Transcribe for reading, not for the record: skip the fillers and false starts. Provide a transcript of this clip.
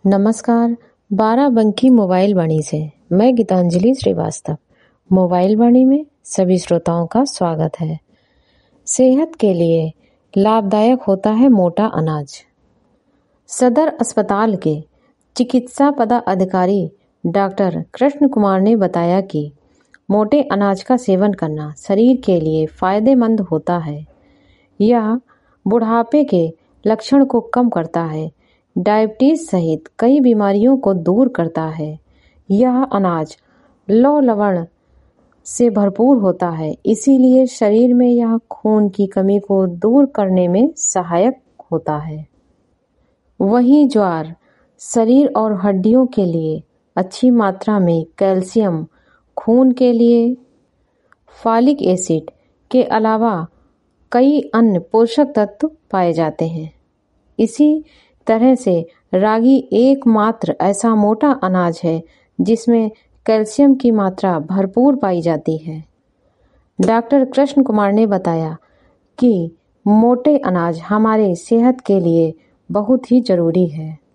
नमस्कार। बाराबंकी मोबाइल वाणी से मैं गीतांजलि श्रीवास्तव। मोबाइल वाणी में सभी श्रोताओं का स्वागत है। सेहत के लिए लाभदायक होता है मोटा अनाज। सदर अस्पताल के चिकित्सा पदाधिकारी डॉक्टर कृष्ण कुमार ने बताया कि मोटे अनाज का सेवन करना शरीर के लिए फायदेमंद होता है। यह बुढ़ापे के लक्षण को कम करता है, डायबिटीज सहित कई बीमारियों को दूर करता है। यह अनाज लौह लवण से भरपूर होता है, इसीलिए शरीर में यह खून की कमी को दूर करने में सहायक होता है। वहीं ज्वार शरीर और हड्डियों के लिए अच्छी मात्रा में कैल्शियम, खून के लिए फॉलिक एसिड के अलावा कई अन्य पोषक तत्व पाए जाते हैं। इसी तरह से रागी एकमात्र ऐसा मोटा अनाज है जिसमें कैल्शियम की मात्रा भरपूर पाई जाती है। डॉक्टर कृष्ण कुमार ने बताया कि मोटे अनाज हमारे सेहत के लिए बहुत ही जरूरी है।